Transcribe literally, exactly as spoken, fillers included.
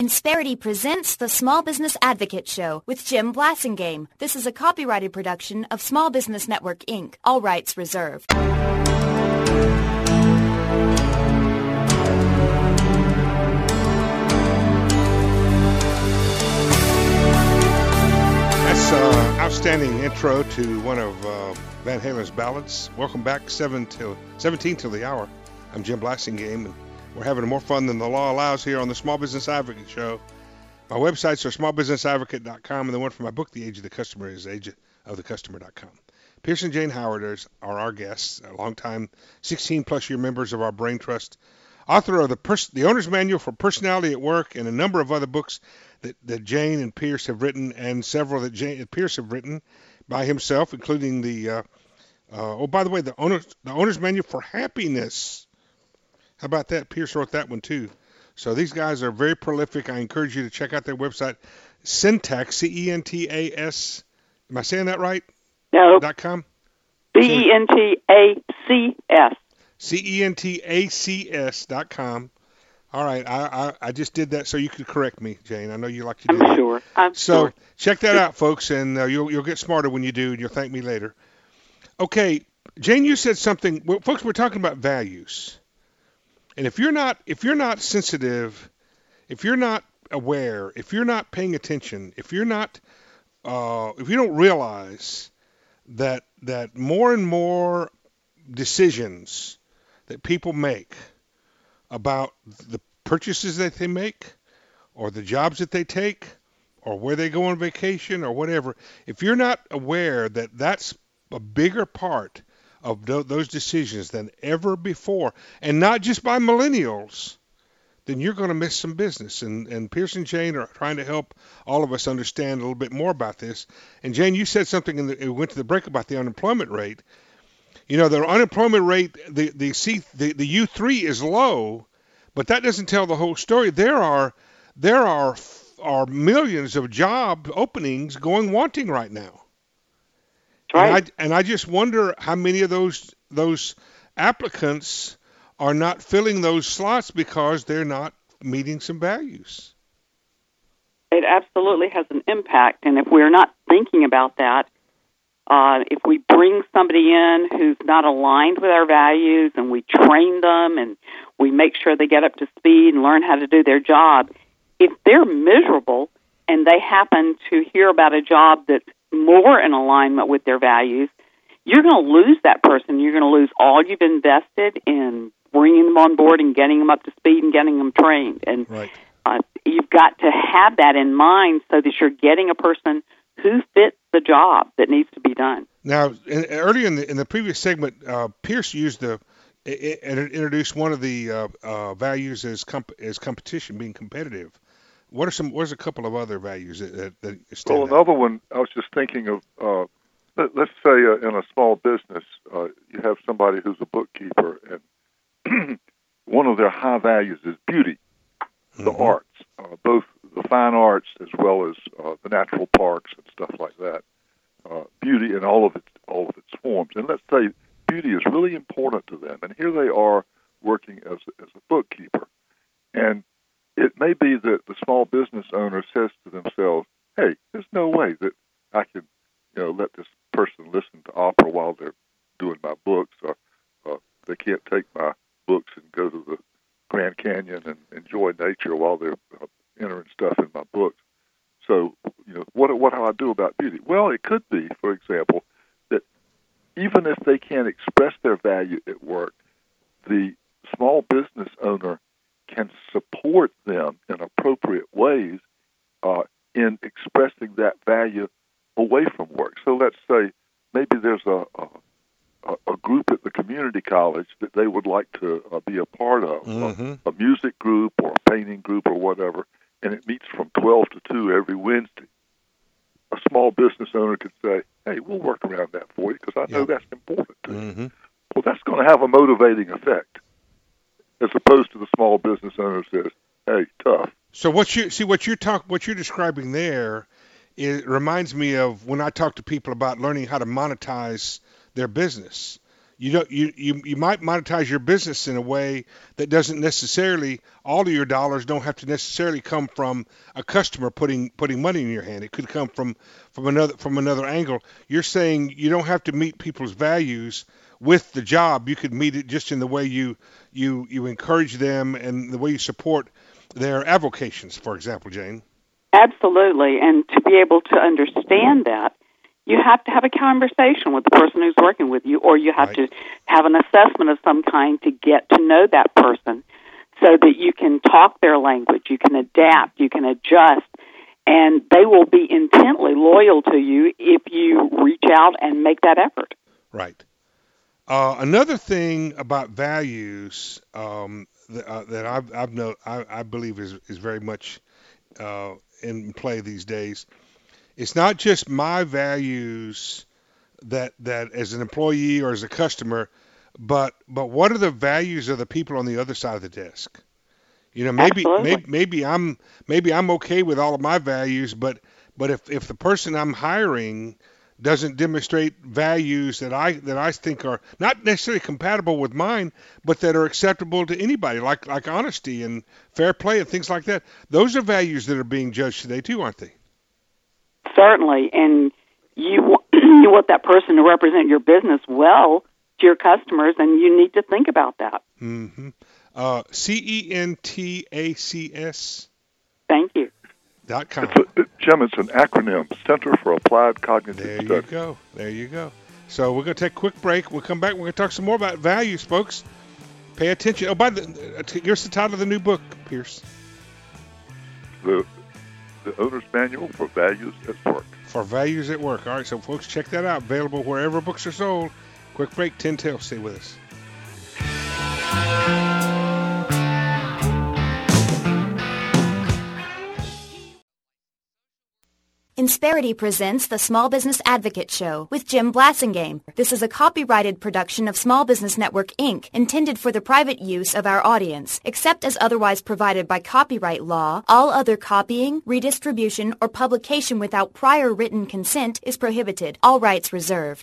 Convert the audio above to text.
Insperity presents the Small Business Advocate Show with Jim Blasingame. This is a copyrighted production of Small Business Network, Incorporated. All rights reserved. That's an outstanding intro to one of uh, Van Halen's ballads. Welcome back, seven till seventeen till the hour. I'm Jim Blasingame, and we're having more fun than the law allows here on the Small Business Advocate Show. My websites are small business advocate dot com, and the one for my book, The Age of the Customer, is age of the customer dot com. Pierce and Jane Howard are our guests, a longtime sixteen-plus year members of our Brain Trust, author of the, Pers- the Owner's Manual for Personality at Work, and a number of other books that, that Jane and Pierce have written, and several that Jane and Pierce have written by himself, including the, uh, uh, oh, by the way, the, owner, the Owner's Manual for Happiness. How about that? Pierce wrote that one too. So these guys are very prolific. I encourage you to check out their website, Centax, C E N T A S. Am I saying that right? No. Dot com? B E N T A C S. C E N T A C S dot com. All right. I, I, I just did that so you could correct me, Jane. I know you like to do I'm that. sure. I'm so sure. Check that out, folks, and uh, you'll, you'll get smarter when you do, and you'll thank me later. Okay. Jane, you said something. Well, folks, we're talking about values. And if you're not if you're not sensitive, if you're not aware, if you're not paying attention, if you're not uh, if you don't realize that that more and more decisions that people make about the purchases that they make, or the jobs that they take, or where they go on vacation, or whatever, if you're not aware that that's a bigger part of those decisions than ever before, and not just by millennials, then you're going to miss some business. And, and Pierce and Jane are trying to help all of us understand a little bit more about this. And Jane, you said something, in the, we went to the break about the unemployment rate. You know, the unemployment rate, the the, C, the the U three is low, but that doesn't tell the whole story. There are there are are millions of job openings going wanting right now. Right. And I, and I just wonder how many of those those applicants are not filling those slots because they're not meeting some values. It absolutely has an impact, and if we're not thinking about that, uh, if we bring somebody in who's not aligned with our values, and we train them, and we make sure they get up to speed and learn how to do their job, if they're miserable and they happen to hear about a job that's more in alignment with their values, you're going to lose that person. You're going to lose all you've invested in bringing them on board and getting them up to speed and getting them trained. And right. uh, you've got to have that in mind so that you're getting a person who fits the job that needs to be done. Now, in, earlier in the in the previous segment, uh, Pierce used the it, it introduced one of the uh, uh, values as comp- as competition, being competitive. What are some? What's a couple of other values that, that, that stand Well, out? another one, I was just thinking of, uh, let, let's say uh, in a small business, uh, you have somebody who's a bookkeeper, and one of their high values is beauty, the Mm-hmm. arts, uh, both the fine arts as well as uh, the natural parks and stuff like that. Uh, beauty in all of its all of its forms, and let's say beauty is really important to them, and here they are working as as a bookkeeper, and it may be that the small business owner says to themselves, hey, there's no way that I can, you know, let this person listen to opera while they're doing my books, or uh, they can't take my books and go to the Grand Canyon and enjoy nature while they're uh, entering stuff in my books. So, you know, what, what do I do about beauty? Well, it could be, for example, that even if they can't express their value at work, the small business owner can support them in appropriate ways uh, in expressing that value away from work. So let's say maybe there's a, a, a group at the community college that they would like to uh, be a part of, Mm-hmm. a, a music group or a painting group or whatever, and it meets from twelve to two every Wednesday. A small business owner could say, hey, we'll work around that for you because I know Yeah. that's important to you. Mm-hmm. Well, that's going to have a motivating effect, as opposed to the small business owner says, hey, tough. So what you see, what you're talk, what you're describing there, it reminds me of when I talk to people about learning how to monetize their business. You don't you, you you might monetize your business in a way that doesn't necessarily all of your dollars don't have to necessarily come from a customer putting putting money in your hand. It could come from from another from another angle. You're saying you don't have to meet people's values with the job. You could meet it just in the way you you you encourage them and the way you support their avocations, for example, Jane. Absolutely, and to be able to understand that, you have to have a conversation with the person who's working with you, or you have Right. to have an assessment of some kind to get to know that person so that you can talk their language, you can adapt, you can adjust, and they will be intently loyal to you if you reach out and make that effort. Right. Uh, another thing about values um, that, uh, that I've, I've know, I, I believe is, is very much uh, in play these days. It's not just my values that that as an employee or as a customer, but but what are the values of the people on the other side of the desk? You know, maybe Absolutely. maybe maybe I'm maybe I'm okay with all of my values, but but if if the person I'm hiring doesn't demonstrate values that I that I think are not necessarily compatible with mine, but that are acceptable to anybody, like like honesty and fair play and things like that. Those are values that are being judged today too, aren't they? Certainly, and you wa- you want that person to represent your business well to your customers, and you need to think about that. Mm-hmm. Uh, C E N T A C S Thank you. dot com. It's a, it, Jim, it's an acronym, Center for Applied Cognitive There you Studies. go. There you go. So we're going to take a quick break. We'll come back. We're going to talk some more about values, folks. Pay attention. Oh, by the, uh, t- here's the title of the new book, Pierce. The, the owner's manual for values at work. For Values at Work. All right, so folks, check that out. Available wherever books are sold. Quick break. ten till. Stay with us. Insperity presents the Small Business Advocate Show with Jim Blasingame. This is a copyrighted production of Small Business Network, Incorporated, intended for the private use of our audience. Except as otherwise provided by copyright law, all other copying, redistribution, or publication without prior written consent is prohibited. All rights reserved.